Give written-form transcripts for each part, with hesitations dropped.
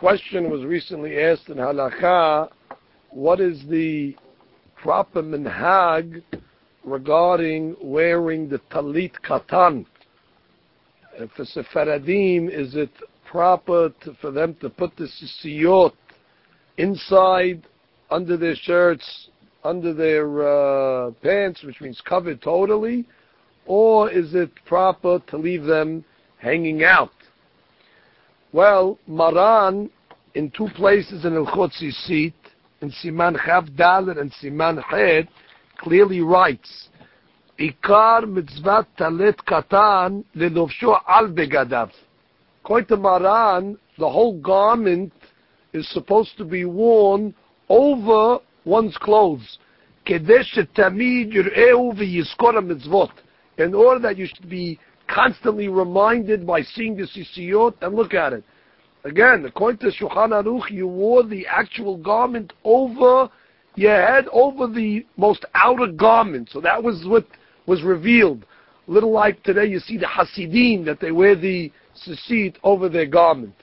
question was recently asked in Halakha, what is the proper minhag regarding wearing the talit katan? For Sephardim, is it proper for them to put the sisiyot inside, under their shirts, under their pants, which means covered totally, or is it proper to leave them hanging out? Well, Maran, in two places in Hilchot Tzitzit, in Siman Chav Dalet and Siman Chet, clearly writes, Ikar mitzvat talet katan lelovsho al begadav. According to Maran, the whole garment is supposed to be worn over one's clothes. Kedesh tamid yir'eu v'yizkor mitzvot. In order that you should be constantly reminded by seeing the sisiyot and look at it. Again, according to Shulchan Aruch, you wore the actual garment over your head, over the most outer garment. So that was what was revealed. A little like today you see the Hasidim, that they wear the sisit over their garment.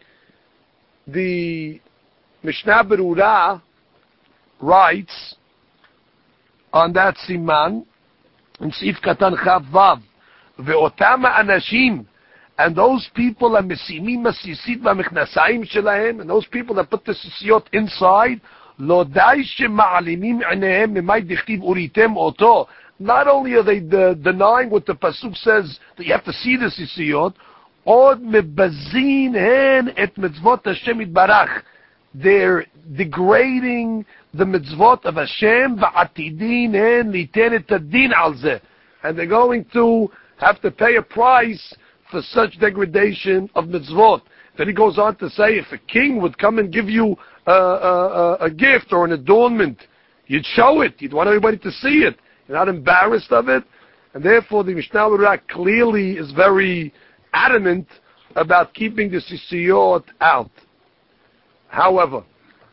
The Mishnah Berurah writes on that siman, in Sif Katan Chav Vav, Ve'otama Anashim, and those people are mesimim masisit v'mechnasayim shelahem, and those people that put the sisiyot inside, lo dai shema'alimim anehem mimay dichtiv uritem oto. Not only are they denying what the pasuk says that you have to see the sisiyot, od mebazin hen et mitzvot Hashem yitbarach. They're degrading the mitzvot of Hashem, va'atidin hen liten et adin al zeh, and they're going to have to pay a price for such degradation of mitzvot. Then he goes on to say, if a king would come and give you a gift or an adornment, you'd show it. You'd want everybody to see it. You're not embarrassed of it. And therefore, the Mishnah Berurah clearly is very adamant about keeping the sisiyot out. However,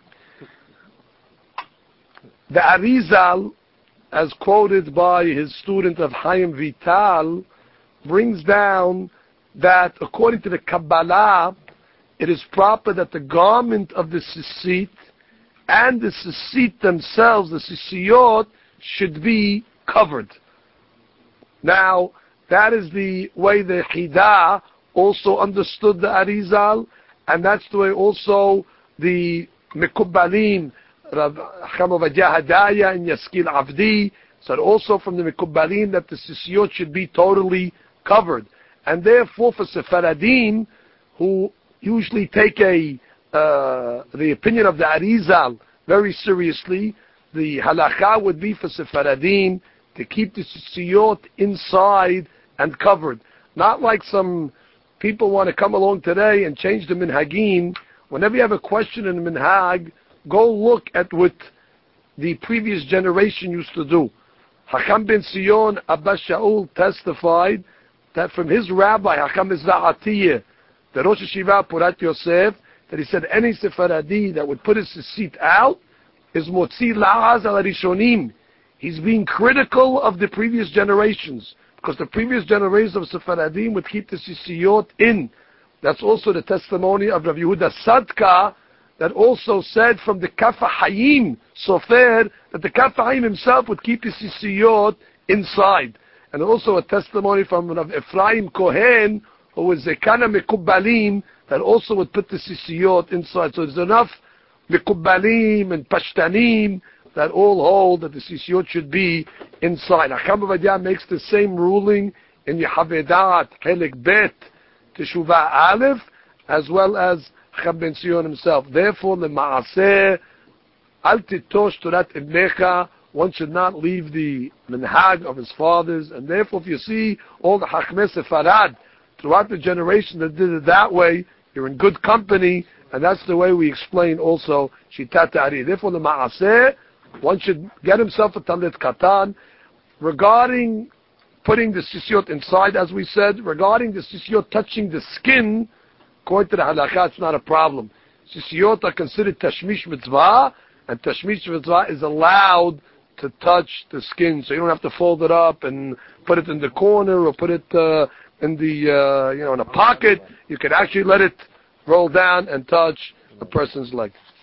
the Arizal, as quoted by his student of Chaim Vital, brings down that according to the Kabbalah, it is proper that the garment of the sisit and the sisit themselves, the sisiyot, should be covered. Now, that is the way the Chidah also understood the Arizal, and that's the way also the Mekubbalim, Rav Chacham Ovadia Hadaya and Yaskil Avdi, said also from the Mekubbalim that the sisiyot should be totally covered. And therefore, for Sephardim, who usually take the opinion of the Arizal very seriously, the halakha would be for Sephardim to keep the sisiyot inside and covered. Not like some people want to come along today and change the minhagim. Whenever you have a question in the minhag, go look at what the previous generation used to do. Hakam ben Sion Abba Shaul testified that from his rabbi, Hakam Mizrah Atiyah, the Rosh Hashiva Purat Yosef, that he said any Sephardi that would put his sisit out is Motzi La'az al Rishonim. He's being critical of the previous generations, because the previous generations of Sephardim would keep the sisiyot in. That's also the testimony of Rav Yehuda Sadka, that also said from the Kaf Hayim Sofer, that the Kaf Hayim himself would keep his sisiyot inside. And also a testimony from Rav Ephraim Kohen, who was a Kana Mekubbalim, that also would put the sisiyot inside. So there's enough Mekubbalim and Pashtanim that all hold that the sisiyot should be inside. Hakam Ovadia makes the same ruling in Yehavedat Helek Bet Teshuvah Aleph, as well as Hakam ben Sion himself. Therefore, the Maaseh Al Titosh Torat Ibnecha, one should not leave the minhag of his fathers, and therefore if you see all the Chachmei Sefarad throughout the generation that did it that way, you're in good company, and that's the way we explain also Shitat Ari. Therefore the Maaseh, one should get himself a Talit Katan. Regarding putting the sisiyot inside, as we said, regarding the sisiyot touching the skin, according to the halakha, it's not a problem. Sisiyot are considered Tashmish Mitzvah, and Tashmish Mitzvah is allowed to touch the skin, so you don't have to fold it up and put it in the corner or put it in the in a pocket. You can actually let it roll down and touch a person's leg.